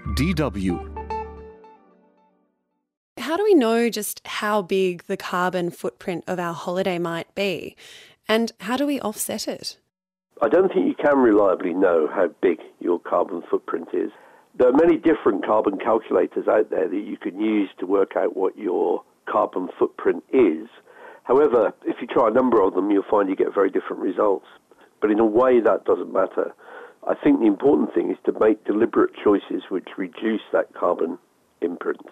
DW. How do we know just how big the carbon footprint of our holiday might be? And how do we offset it? I don't think you can reliably know how big your carbon footprint is. There are many different carbon calculators out there that you can use to work out what your carbon footprint is. However, if you try a number of them, you'll find you get very different results. But in a way, that doesn't matter. I think the important thing is to make deliberate choices which reduce that carbon imprint.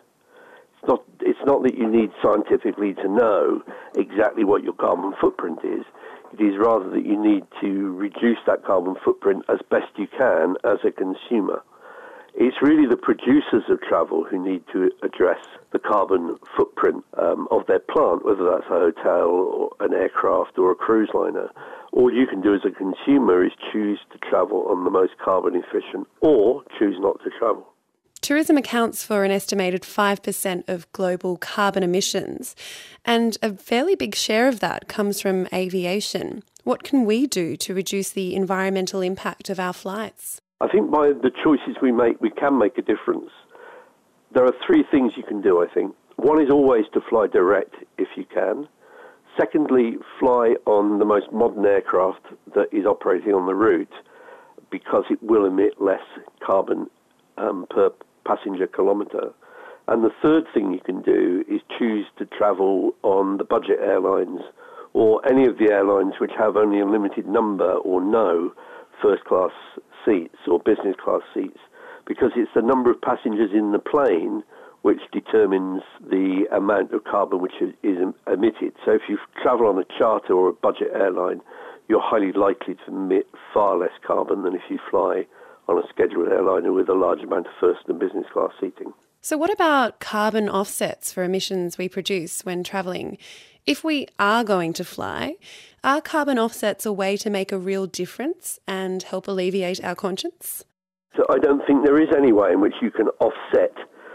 It's not that you need scientifically to know exactly what your carbon footprint is. It is rather that you need to reduce that carbon footprint as best you can as a consumer. It's really the producers of travel who need to address the carbon footprint of their plant, whether that's a hotel or an aircraft or a cruise liner. All you can do as a consumer is choose to travel on the most carbon efficient or choose not to travel. Tourism accounts for an estimated 5% of global carbon emissions, and a fairly big share of that comes from aviation. What can we do to reduce the environmental impact of our flights? I think by the choices we make, we can make a difference. There are three things you can do, I think. One is always to fly direct if you can. Secondly, fly on the most modern aircraft that is operating on the route because it will emit less carbon per passenger kilometre. And the third thing you can do is choose to travel on the budget airlines or any of the airlines which have only a limited number or no first-class seats or business class seats, because it's the number of passengers in the plane which determines the amount of carbon which is emitted. So if you travel on a charter or a budget airline, you're highly likely to emit far less carbon than if you fly on a scheduled airliner with a large amount of first and business class seating. So what about carbon offsets for emissions we produce when travelling? If we are going to fly, are carbon offsets a way to make a real difference and help alleviate our conscience? So I don't think there is any way in which you can offset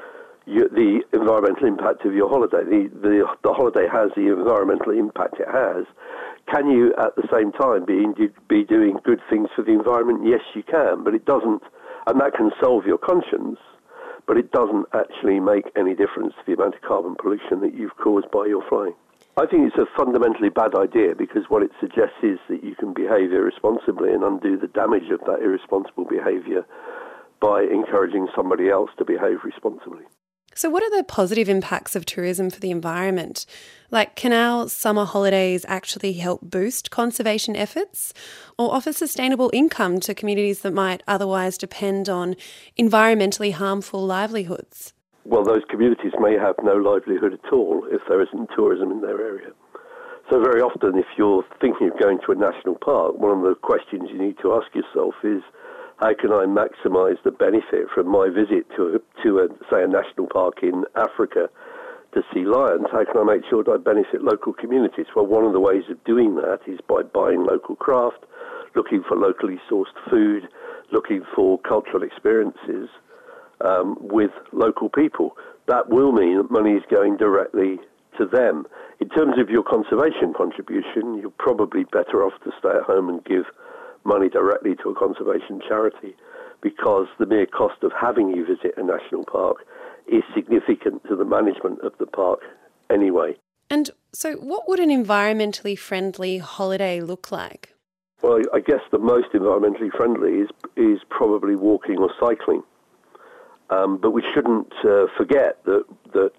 the environmental impact of your holiday. The holiday has the environmental impact it has. Can you, at the same time, be doing good things for the environment? Yes, you can, but it doesn't, and that can solve your conscience, but it doesn't actually make any difference to the amount of carbon pollution that you've caused by your flying. I think it's a fundamentally bad idea because what it suggests is that you can behave irresponsibly and undo the damage of that irresponsible behaviour by encouraging somebody else to behave responsibly. So what are the positive impacts of tourism for the environment? Like, can our summer holidays actually help boost conservation efforts or offer sustainable income to communities that might otherwise depend on environmentally harmful livelihoods? Well, those communities may have no livelihood at all if there isn't tourism in their area. So very often, if you're thinking of going to a national park, one of the questions you need to ask yourself is, how can I maximise the benefit from my visit to a national park in Africa to see lions? How can I make sure that I benefit local communities? Well, one of the ways of doing that is by buying local craft, looking for locally sourced food, looking for cultural experiences with local people. That will mean that money is going directly to them. In terms of your conservation contribution, you're probably better off to stay at home and give money directly to a conservation charity, because the mere cost of having you visit a national park is significant to the management of the park anyway. And so what would an environmentally friendly holiday look like? Well, I guess the most environmentally friendly is probably walking or cycling. But we shouldn't forget that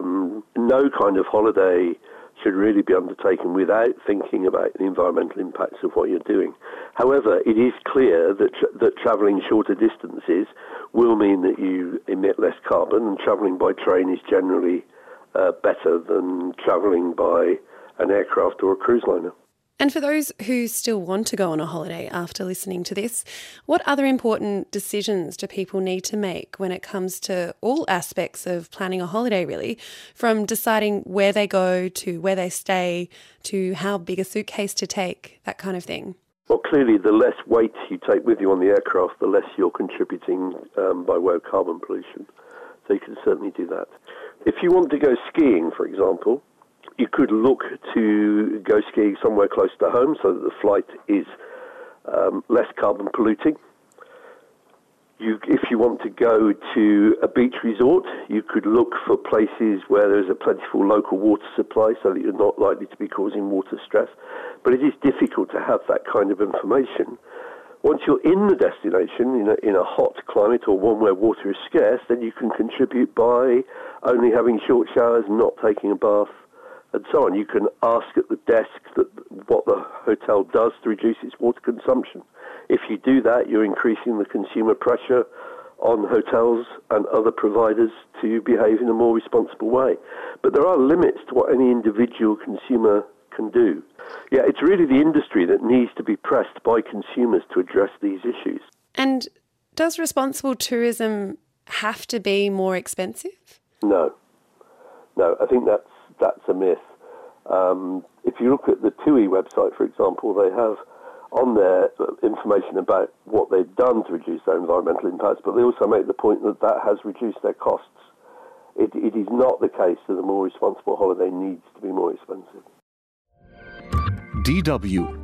no kind of holiday should really be undertaken without thinking about the environmental impacts of what you're doing. However, it is clear that travelling shorter distances will mean that you emit less carbon, and travelling by train is generally better than travelling by an aircraft or a cruise liner. And for those who still want to go on a holiday after listening to this, what other important decisions do people need to make when it comes to all aspects of planning a holiday, really, from deciding where they go to where they stay to how big a suitcase to take, that kind of thing? Well, clearly, the less weight you take with you on the aircraft, the less you're contributing by way of carbon pollution. So you can certainly do that. If you want to go skiing, for example, you could look to go skiing somewhere close to home so that the flight is less carbon polluting. If you want to go to a beach resort, you could look for places where there's a plentiful local water supply so that you're not likely to be causing water stress. But it is difficult to have that kind of information. Once you're in the destination, in a hot climate or one where water is scarce, then you can contribute by only having short showers, not taking a bath, and so on. You can ask at the desk what the hotel does to reduce its water consumption. If you do that, you're increasing the consumer pressure on hotels and other providers to behave in a more responsible way. But there are limits to what any individual consumer can do. Yeah, it's really the industry that needs to be pressed by consumers to address these issues. And does responsible tourism have to be more expensive? No, I think that's a myth. If you look at the TUI website, for example, they have on there information about what they've done to reduce their environmental impacts, but they also make the point that that has reduced their costs. It is not the case that a more responsible holiday needs to be more expensive. DW